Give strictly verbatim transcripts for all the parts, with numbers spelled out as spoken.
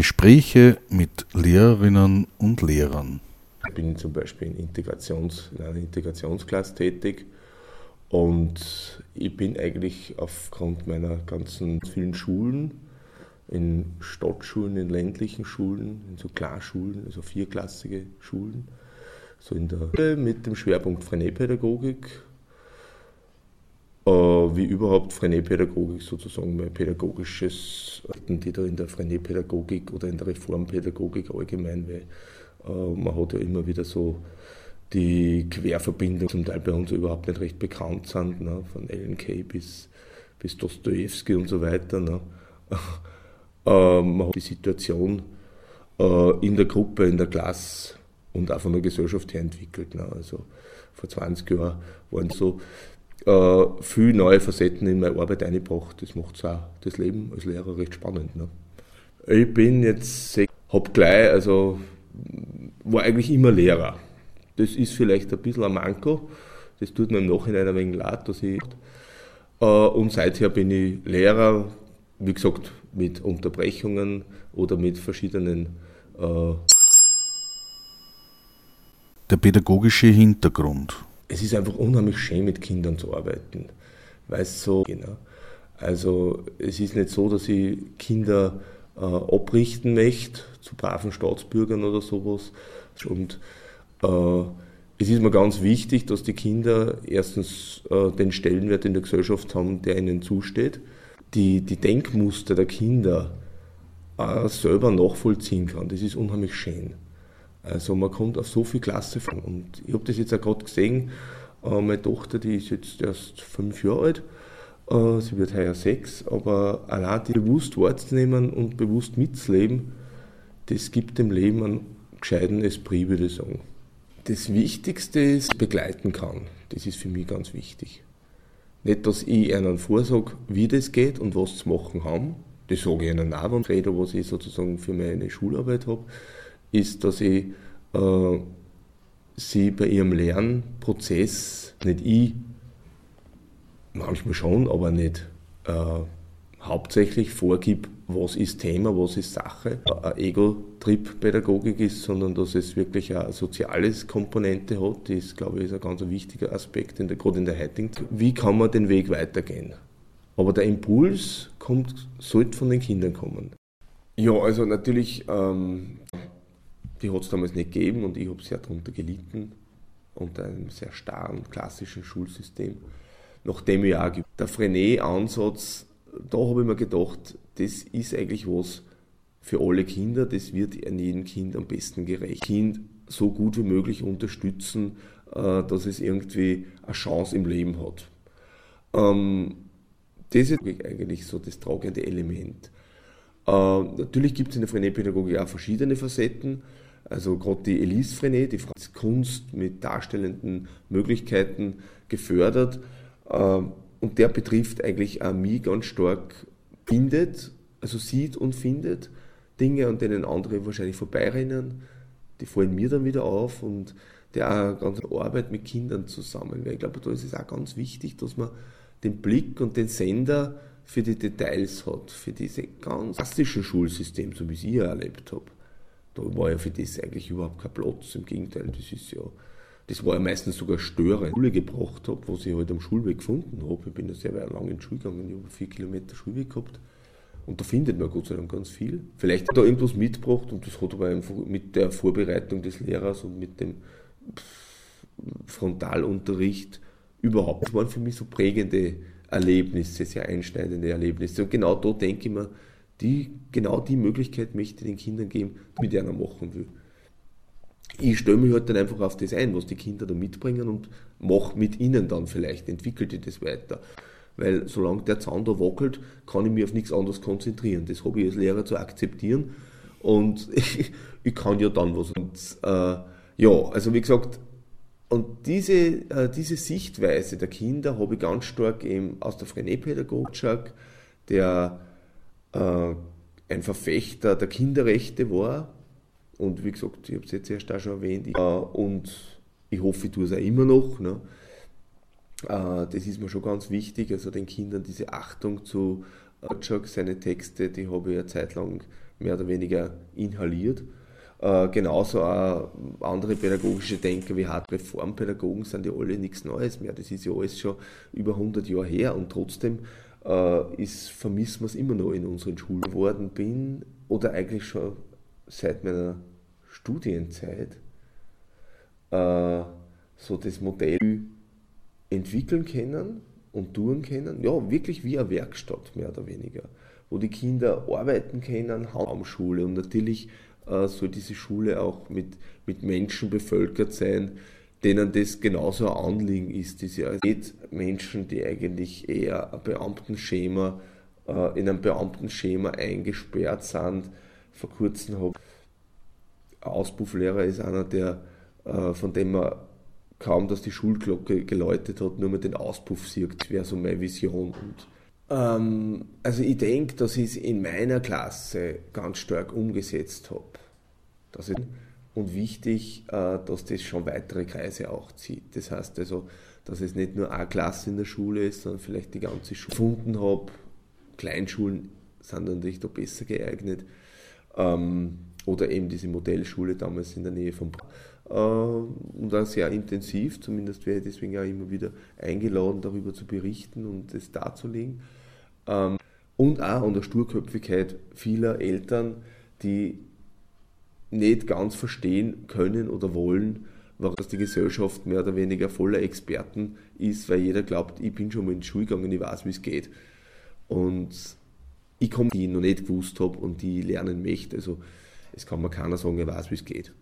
Gespräche mit Lehrerinnen und Lehrern. Ich bin zum Beispiel in, Integrations, in einer Integrationsklasse tätig und ich bin eigentlich aufgrund meiner ganzen vielen Schulen, in Stadtschulen, in ländlichen Schulen, in so Klarschulen, also vierklassige Schulen, so in der mit dem Schwerpunkt Freineepädagogik, äh, wie überhaupt Freineepädagogik sozusagen mein pädagogisches, die da in der Freineepädagogik oder in der Reformpädagogik allgemein, weil äh, man hat ja immer wieder so die Querverbindungen, zum Teil bei uns überhaupt nicht recht bekannt sind, ne, von Alan Kay bis, bis Dostojewski und so weiter. Ne. äh, man hat die Situation äh, in der Gruppe, in der Klasse und auch von der Gesellschaft her entwickelt. Ne. Also vor zwanzig Jahren waren so äh, viele neue Facetten in meine Arbeit eingebracht. Das macht auch das Leben als Lehrer recht spannend. Ne. Ich bin jetzt, habe gleich, also war eigentlich immer Lehrer. Das ist vielleicht ein bisschen ein Manko, das tut mir im Nachhinein ein wenig leid, dass ich. Äh, und seither bin ich Lehrer, wie gesagt, mit Unterbrechungen oder mit verschiedenen. Äh Der pädagogische Hintergrund. Es ist einfach unheimlich schön, mit Kindern zu arbeiten, weil es so, genau. Also es ist nicht so, dass ich Kinder äh, abrichten möchte zu braven Staatsbürgern oder sowas. Und äh, es ist mir ganz wichtig, dass die Kinder erstens äh, den Stellenwert in der Gesellschaft haben, der ihnen zusteht, die, die Denkmuster der Kinder auch selber nachvollziehen kann. Das ist unheimlich schön. Also man kommt auf so viel Klasse von. Und ich habe das jetzt auch gerade gesehen, äh, meine Tochter, die ist jetzt erst fünf Jahre alt, äh, sie wird heuer sechs, aber allein die bewusst wahrzunehmen und bewusst mitzuleben, das gibt dem Leben einen gescheiten Esprit, würde ich sagen. Das Wichtigste ist, begleiten kann. Das ist für mich ganz wichtig. Nicht, dass ich ihnen vorsage, wie das geht und was zu machen haben. Das sage ich ihnen auch, wenn ich rede, was ich sozusagen für meine Schularbeit habe, ist, dass ich äh, sie bei ihrem Lernprozess, nicht ich, manchmal schon, aber nicht äh, hauptsächlich vorgibt, was ist Thema, was ist Sache, eine Ego-Trip-Pädagogik ist, sondern dass es wirklich eine soziale Komponente hat. Das ist, glaube ich, ist ein ganz wichtiger Aspekt, in der, gerade in der heutigen Zeit. Wie kann man den Weg weitergehen? Aber der Impuls kommt, sollte von den Kindern kommen. Ja, also natürlich, ähm, die hat es damals nicht gegeben und ich habe sehr darunter gelitten, unter einem sehr starren, klassischen Schulsystem. Nachdem ich auch der Freinet-Ansatz, da habe ich mir gedacht, das ist eigentlich was für alle Kinder, das wird an jedem Kind am besten gerecht. Kind so gut wie möglich unterstützen, dass es irgendwie eine Chance im Leben hat. Das ist eigentlich so das tragende Element. Natürlich gibt es in der Freinet-Pädagogik auch verschiedene Facetten, also gerade die Elise Freinet, die Kunst mit darstellenden Möglichkeiten gefördert. Und der betrifft eigentlich auch mich ganz stark, findet, also sieht und findet Dinge, an denen andere wahrscheinlich vorbeirennen, die fallen mir dann wieder auf und der auch ganz Arbeit mit Kindern zusammen. Weil ich glaube, da ist es auch ganz wichtig, dass man den Blick und den Sender für die Details hat, für diese ganz klassischen Schulsystem, so wie ich es hier erlebt habe. Da war ja für das eigentlich überhaupt kein Platz, im Gegenteil, das ist ja Das war ja meistens sogar störend. Schule gebracht habe, was ich halt am Schulweg gefunden habe. Ich bin ja sehr lange in die Schule gegangen, ich habe vier Kilometer Schulweg gehabt. Und da findet man Gott sei Dank ganz viel. Vielleicht hat er irgendwas mitgebracht und das hat aber einfach mit der Vorbereitung des Lehrers und mit dem Frontalunterricht überhaupt. Das waren für mich so prägende Erlebnisse, sehr einschneidende Erlebnisse. Und genau da denke ich mir, die, genau die Möglichkeit möchte ich den Kindern geben, mit der er machen will. Ich stelle mich halt dann einfach auf das ein, was die Kinder da mitbringen und mache mit ihnen dann vielleicht, entwickelt ich das weiter. Weil solange der Zaun da wackelt, kann ich mich auf nichts anderes konzentrieren. Das habe ich als Lehrer zu akzeptieren und ich, ich kann ja dann was. Und, äh, ja, also wie gesagt, und diese, äh, diese Sichtweise der Kinder habe ich ganz stark eben aus der Freinet-Pädagogik, der äh, ein Verfechter der Kinderrechte war. Und wie gesagt, ich habe es jetzt erst auch schon erwähnt. Äh, und ich hoffe, ich tue es auch immer noch. Ne? Äh, das ist mir schon ganz wichtig. Also den Kindern diese Achtung zu Gottschalk, seine Texte, die habe ich eine Zeit lang mehr oder weniger inhaliert. Äh, genauso auch andere pädagogische Denker wie harte Reformpädagogen sind ja alle nichts Neues mehr. Das ist ja alles schon über hundert Jahre her und trotzdem äh, ist, vermissen wir es immer noch in unseren Schulen geworden bin oder eigentlich schon seit meiner Studienzeit äh, so das Modell entwickeln können und tun können, ja, wirklich wie eine Werkstatt, mehr oder weniger, wo die Kinder arbeiten können, Raumschule und natürlich äh, soll diese Schule auch mit, mit Menschen bevölkert sein, denen das genauso ein Anliegen ist, das ja nicht Menschen, die eigentlich eher ein Beamtenschema, äh, in einem Beamtenschema eingesperrt sind. Vor kurzem habe ein Auspufflehrer ist einer, der, äh, von dem man kaum, dass die Schulglocke geläutet hat, nur mit den Auspuff sieht. Das wäre so meine Vision. Und, ähm, also ich denke, dass ich es in meiner Klasse ganz stark umgesetzt habe. Das ist und wichtig, äh, dass das schon weitere Kreise auch zieht. Das heißt also, dass es nicht nur eine Klasse in der Schule ist, sondern vielleicht die ganze Schule gefunden habe. Kleinschulen sind natürlich da besser geeignet. Ähm, oder eben diese Modellschule damals in der Nähe von Bra- und auch sehr intensiv, zumindest werde ich deswegen auch immer wieder eingeladen, darüber zu berichten und es darzulegen. Und auch an der Sturköpfigkeit vieler Eltern, die nicht ganz verstehen können oder wollen, warum die Gesellschaft mehr oder weniger voller Experten ist, weil jeder glaubt, ich bin schon mal in die Schule gegangen, ich weiß, wie es geht. Und ich komme, die ich noch nicht gewusst habe und die lernen möchte. Also es kann mir keiner sagen, ich weiß, wie es geht.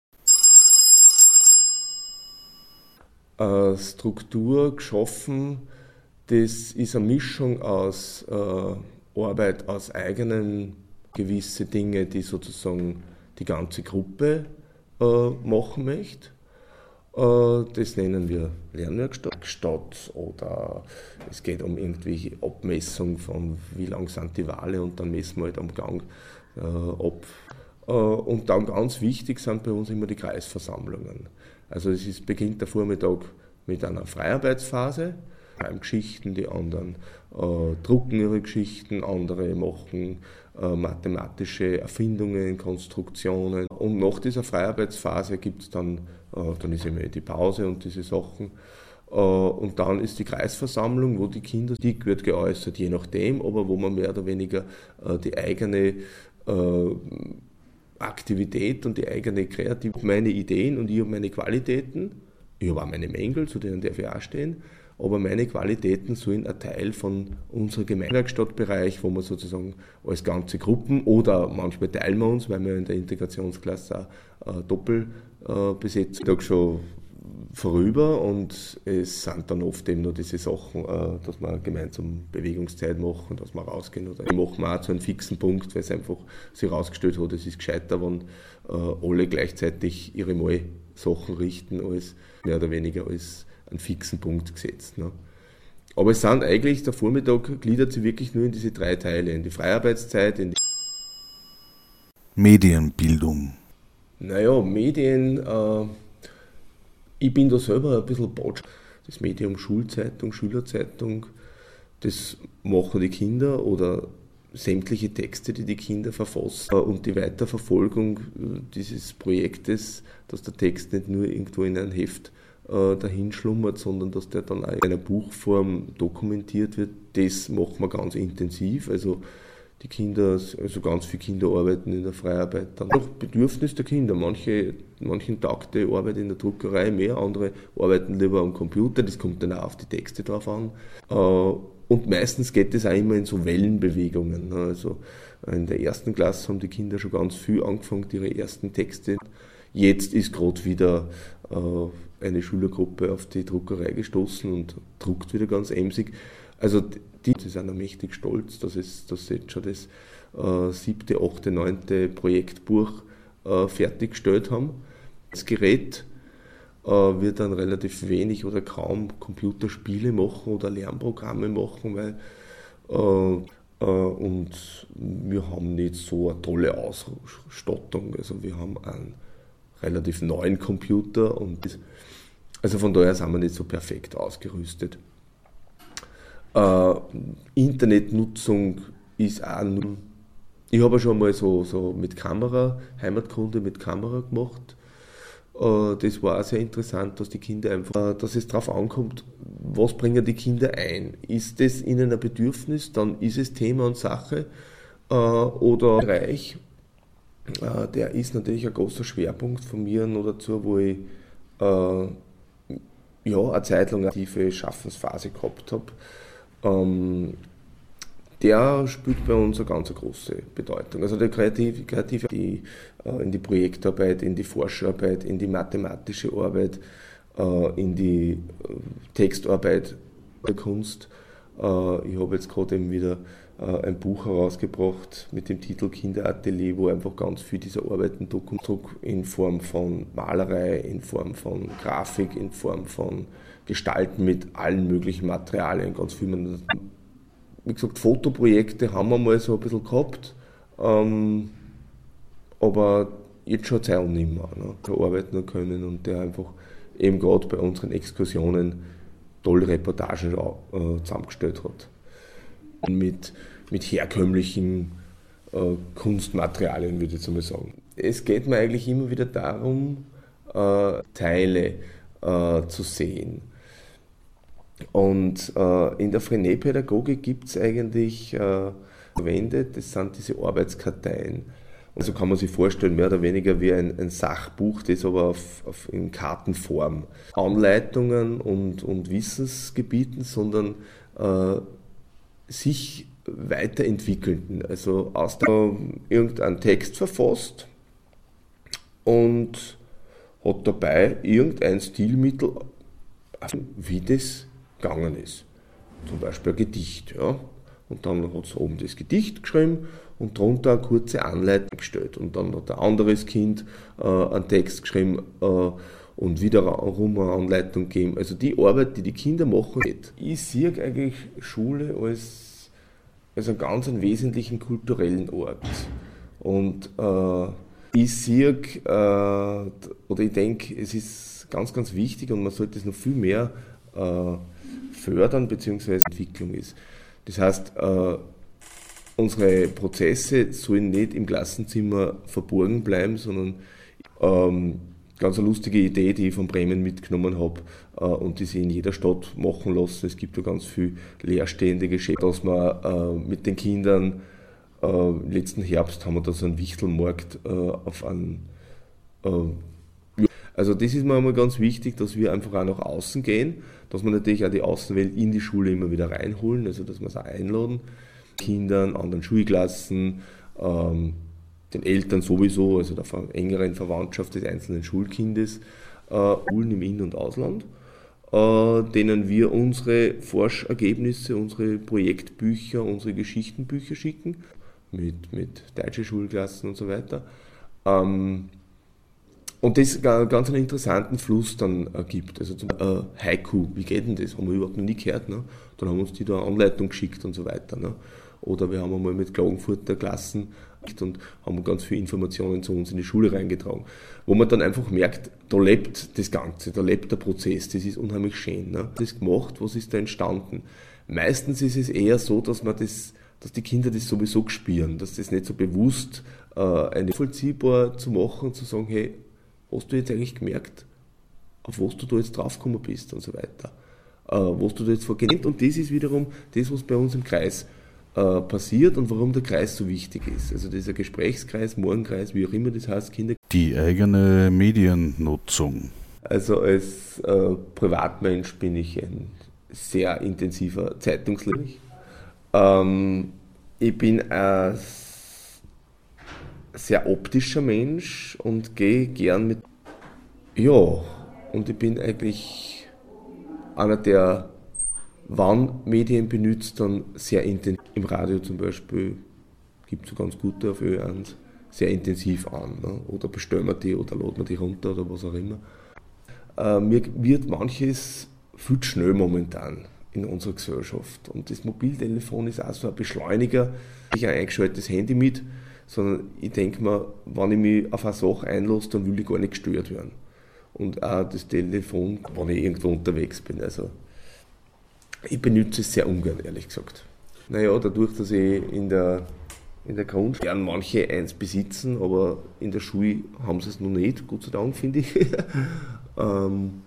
Äh, Struktur geschaffen, das ist eine Mischung aus äh, Arbeit aus eigenen gewisse Dinge, die sozusagen die ganze Gruppe äh, machen möchte. Äh, das nennen wir Lernwerkstatt oder es geht um irgendwelche Abmessung von wie lang sind die Wale und dann messen wir halt am Gang äh, ab. Äh, und dann ganz wichtig sind bei uns immer die Kreisversammlungen. Also es ist, beginnt der Vormittag mit einer Freiarbeitsphase, schreiben Geschichten, die anderen äh, drucken ihre Geschichten, andere machen äh, mathematische Erfindungen, Konstruktionen. Und nach dieser Freiarbeitsphase gibt es dann, äh, dann ist immer die Pause und diese Sachen. Äh, und dann ist die Kreisversammlung, wo die Kinder, die wird geäußert, je nachdem, aber wo man mehr oder weniger äh, die eigene äh, Aktivität und die eigene Kreativität, meine Ideen und ich habe meine Qualitäten, ich habe auch meine Mängel, zu denen darf ich auch stehen, aber meine Qualitäten sollen ein Teil von unserem Gemeinwerkstattbereich, wo wir sozusagen als ganze Gruppen oder manchmal teilen wir uns, weil wir in der Integrationsklasse auch äh, Doppelbesetzung äh, schon vorüber und es sind dann oft eben noch diese Sachen, äh, dass wir gemeinsam Bewegungszeit machen, dass wir rausgehen oder machen wir auch zu einem fixen Punkt, weil es einfach sich herausgestellt hat, es ist gescheiter, wenn äh, alle gleichzeitig ihre Malsachen richten, als mehr oder weniger als einen fixen Punkt gesetzt. Ne? Aber es sind eigentlich, der Vormittag gliedert sich wirklich nur in diese drei Teile, in die Freiarbeitszeit, in die Medienbildung. Naja, Medien, äh, ich bin da selber ein bisschen Batsch. Das Medium Schulzeitung, Schülerzeitung, das machen die Kinder oder sämtliche Texte, die die Kinder verfassen und die Weiterverfolgung dieses Projektes, dass der Text nicht nur irgendwo in einem Heft äh, dahin schlummert, sondern dass der dann auch in einer Buchform dokumentiert wird, das machen wir ganz intensiv. Also die Kinder, also ganz viele Kinder arbeiten in der Freiarbeit. Dann auch Bedürfnis der Kinder. Manche, manchen Tag die arbeiten in der Druckerei mehr, andere arbeiten lieber am Computer. Das kommt dann auch auf die Texte drauf an. Und meistens geht es auch immer in so Wellenbewegungen. Also in der ersten Klasse haben die Kinder schon ganz viel angefangen, ihre ersten Texte. Jetzt ist gerade wieder eine Schülergruppe auf die Druckerei gestoßen und druckt wieder ganz emsig. Also die sind auch mächtig stolz, dass, es, dass sie jetzt schon das äh, siebte, achte, neunte Projektbuch äh, fertiggestellt haben. Das Gerät äh, wird dann relativ wenig oder kaum Computerspiele machen oder Lernprogramme machen, weil äh, äh, und wir haben nicht so eine tolle Ausstattung. Also wir haben einen relativ neuen Computer und das, also von daher sind wir nicht so perfekt ausgerüstet. Äh, Internetnutzung ist auch nur Ich habe schon mal so, so mit Kamera, Heimatkunde mit Kamera gemacht. Das war auch sehr interessant, dass die Kinder einfach, dass es darauf ankommt, was bringen die Kinder ein. Ist das ihnen ein Bedürfnis, dann ist es Thema und Sache. Oder Bereich, der ist natürlich ein großer Schwerpunkt von mir noch dazu, wo ich ja, eine Zeit lang eine aktive Schaffensphase gehabt habe. Der spielt bei uns eine ganz große Bedeutung. Also der Kreative, Kreative die, äh, in die Projektarbeit, in die Forscharbeit, in die mathematische Arbeit, äh, in die äh, Textarbeit der Kunst. Äh, ich habe jetzt gerade eben wieder äh, ein Buch herausgebracht mit dem Titel Kinderatelier, wo einfach ganz viel dieser Arbeiten dokumentiert in Form von Malerei, in Form von Grafik, in Form von Gestalten mit allen möglichen Materialien, ganz viel. Man, Wie gesagt, Fotoprojekte haben wir mal so ein bisschen gehabt, ähm, aber jetzt schon Zeit nicht mehr, ne, der arbeiten können und der einfach eben gerade bei unseren Exkursionen tolle Reportagen äh, zusammengestellt hat. Mit, mit herkömmlichen äh, Kunstmaterialien, würde ich jetzt einmal sagen. Es geht mir eigentlich immer wieder darum, äh, Teile äh, zu sehen. Und äh, in der Frenet-Pädagogik gibt es eigentlich äh, verwendet, das sind diese Arbeitskarteien. Und so kann man sich vorstellen, mehr oder weniger wie ein, ein Sachbuch, das aber auf, auf, in Kartenform. Anleitungen und, und Wissensgebieten, sondern äh, sich weiterentwickelnden. Also aus der, irgendein Text verfasst und hat dabei irgendein Stilmittel, wie das gegangen ist. Zum Beispiel ein Gedicht. Ja. Und dann hat es oben das Gedicht geschrieben und darunter eine kurze Anleitung gestellt. Und dann hat ein anderes Kind äh, einen Text geschrieben äh, und wiederum eine Anleitung gegeben. Also die Arbeit, die die Kinder machen, nicht. Ich sehe eigentlich Schule als, als einen ganz einen wesentlichen kulturellen Ort. Und äh, ich sehe, äh, oder ich denke, es ist ganz, ganz wichtig und man sollte es noch viel mehr äh, fördern, beziehungsweise Entwicklung ist. Das heißt, äh, unsere Prozesse sollen nicht im Klassenzimmer verborgen bleiben, sondern ähm, ganz eine lustige Idee, die ich von Bremen mitgenommen habe äh, und die sie in jeder Stadt machen lassen. Es gibt ja ganz viele leerstehende Geschäfte, dass man äh, mit den Kindern, äh, letzten Herbst haben wir da so einen Wichtelmarkt äh, auf einen äh, Also das ist mir einmal ganz wichtig, dass wir einfach auch nach außen gehen, dass wir natürlich auch die Außenwelt in die Schule immer wieder reinholen, also dass wir es auch einladen, Kindern, anderen Schulklassen, ähm, den Eltern sowieso, also der engeren Verwandtschaft des einzelnen Schulkindes, äh, Schulen im In- und Ausland, äh, denen wir unsere Forschergebnisse, unsere Projektbücher, unsere Geschichtenbücher schicken, mit, mit deutschen Schulklassen und so weiter. Ähm, Und das ganz einen interessanten Fluss dann ergibt. Also zum äh, Haiku, wie geht denn das? Haben wir überhaupt noch nie gehört. Ne? Dann haben wir uns die da eine Anleitung geschickt und so weiter. Ne? Oder wir haben einmal mit Klagenfurter Klassen und haben ganz viele Informationen zu uns in die Schule reingetragen. Wo man dann einfach merkt, da lebt das Ganze, da lebt der Prozess, das ist unheimlich schön. Ne? Das gemacht, was ist da entstanden? Meistens ist es eher so, dass man das, dass die Kinder das sowieso spüren, dass das nicht so bewusst äh, eine vollziehbar zu machen und zu sagen, hey, hast du jetzt eigentlich gemerkt, auf was du da jetzt draufgekommen bist und so weiter, äh, was du da jetzt vorgenommen hast. Und das ist wiederum das, was bei uns im Kreis äh, passiert und warum der Kreis so wichtig ist. Also dieser Gesprächskreis, Morgenkreis, wie auch immer das heißt, Kinder. Die eigene Mediennutzung. Also als äh, Privatmensch bin ich ein sehr intensiver Zeitungsleser. Ähm, ich bin ein sehr optischer Mensch und gehe gern mit. Ja, und ich bin eigentlich einer, der, wann Medien benutzt, dann sehr intensiv. Im Radio zum Beispiel gibt es so ganz gute auf Ö eins, sehr intensiv an. Ne? Oder bestellen wir die oder laden wir die runter oder was auch immer. Äh, mir wird manches viel zu schnell momentan in unserer Gesellschaft. Und das Mobiltelefon ist auch so ein Beschleuniger. Ich habe ein eingeschaltetes Handy mit, sondern ich denke mir, wenn ich mich auf eine Sache einlasse, dann will ich gar nicht gestört werden. Und auch das Telefon, wenn ich irgendwo unterwegs bin. Also ich benutze es sehr ungern, ehrlich gesagt. Naja, dadurch, dass ich in der in der Grundschule werden manche eins besitzen, aber in der Schule haben sie es noch nicht, Gott sei Dank, finde ich. ähm,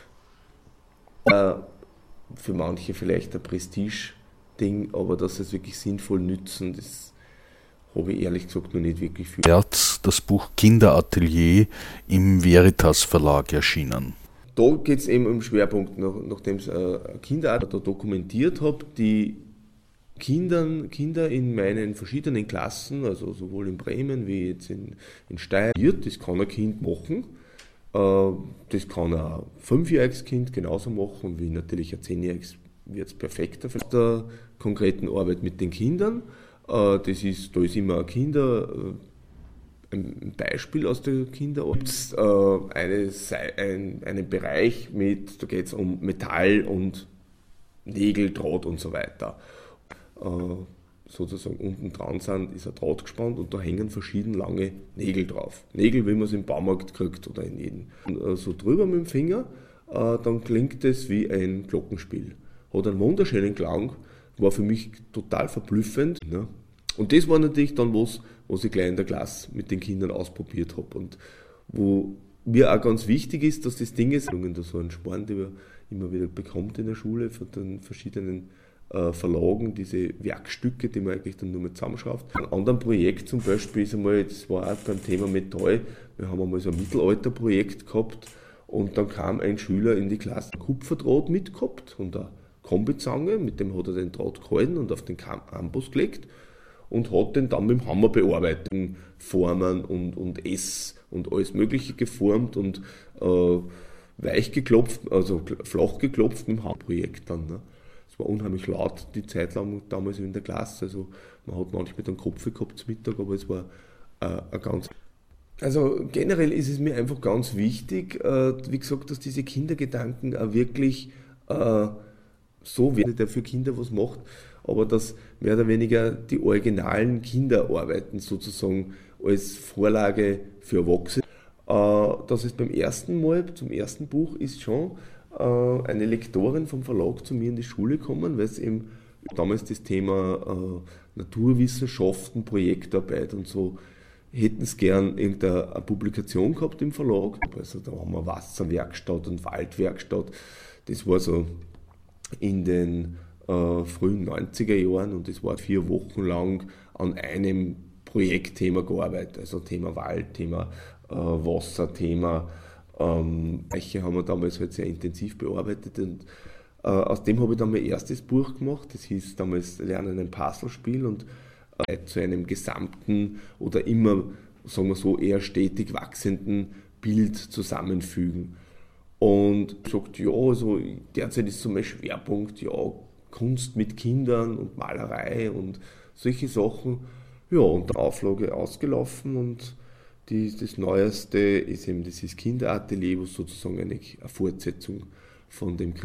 äh, für manche vielleicht ein Prestige-Ding, aber dass sie es wirklich sinnvoll nützen, das habe ich ehrlich gesagt noch nicht wirklich viel. März das Buch Kinderatelier im Veritas Verlag erschienen. Da geht es eben um Schwerpunkt, nach, nachdem ich äh, Kinderart da dokumentiert habe, die Kindern, Kinder in meinen verschiedenen Klassen, also sowohl in Bremen wie jetzt in, in Steyr, das kann ein Kind machen. Äh, das kann ein fünfjähriges Kind genauso machen, wie natürlich ein zehnjähriges wird es perfekter. Für der konkreten Arbeit mit den Kindern, äh, das ist, da ist immer ein Kinder, äh, ein Beispiel aus der Kinderarbeit. Äh, eine, ein, einen Bereich mit, da geht es um Metall und Nägel, Draht und so weiter. Sozusagen unten dran sind, ist ein Draht gespannt und da hängen verschieden lange Nägel drauf. Nägel, wie man es im Baumarkt kriegt oder in jedem. Und so drüber mit dem Finger, dann klingt es wie ein Glockenspiel. Hat einen wunderschönen Klang, war für mich total verblüffend. Ne? Und das war natürlich dann was, was ich gleich in der Klasse mit den Kindern ausprobiert habe. Und wo mir auch ganz wichtig ist, dass das Ding ist, da so ein Sporn, den man immer wieder bekommt in der Schule von den verschiedenen Verlagen, diese Werkstücke, die man eigentlich dann nur mit zusammenschraubt. Ein anderes Projekt zum Beispiel ist einmal, das war auch beim Thema Metall, wir haben einmal so ein Mittelalterprojekt gehabt und dann kam ein Schüler in die Klasse, ein Kupferdraht mitgehabt und eine Kombizange, mit dem hat er den Draht gehalten und auf den Amboss gelegt und hat den dann mit dem Hammer bearbeitet, Formen und, und Ess und alles Mögliche geformt und äh, weich geklopft, also flach geklopft mit dem Hammerprojekt dann. Ne? Es war unheimlich laut die Zeit lang damals in der Klasse, also man hat manchmal den Kopf gehabt zum Mittag, aber es war äh, ein ganz... Also generell ist es mir einfach ganz wichtig, äh, wie gesagt, dass diese Kindergedanken auch wirklich äh, so werden, der für Kinder was macht, aber dass mehr oder weniger die originalen Kinderarbeiten sozusagen als Vorlage für Erwachsene. Äh, dass es beim ersten Mal, zum ersten Buch ist schon eine Lektorin vom Verlag zu mir in die Schule gekommen, weil es eben damals das Thema äh, Naturwissenschaften, Projektarbeit und so, hätten sie gern irgendeine Publikation gehabt im Verlag. Also da haben wir Wasserwerkstatt und Waldwerkstatt. Das war so in den äh, frühen neunziger Jahren und das war vier Wochen lang an einem Projektthema gearbeitet. Also Thema Wald, Thema äh, Wasser, Thema Ähm, Eiche haben wir damals halt sehr intensiv bearbeitet und äh, aus dem habe ich dann mein erstes Buch gemacht, das hieß damals Lernen ein Puzzlespiel und äh, zu einem gesamten oder immer, sagen wir so, eher stetig wachsenden Bild zusammenfügen. Und ich sagte, ja, also derzeit ist so mein Schwerpunkt, ja, Kunst mit Kindern und Malerei und solche Sachen. Ja, und die Auflage ausgelaufen und Die, das Neueste ist eben dieses Kinderatelier, was sozusagen eine, eine Fortsetzung von dem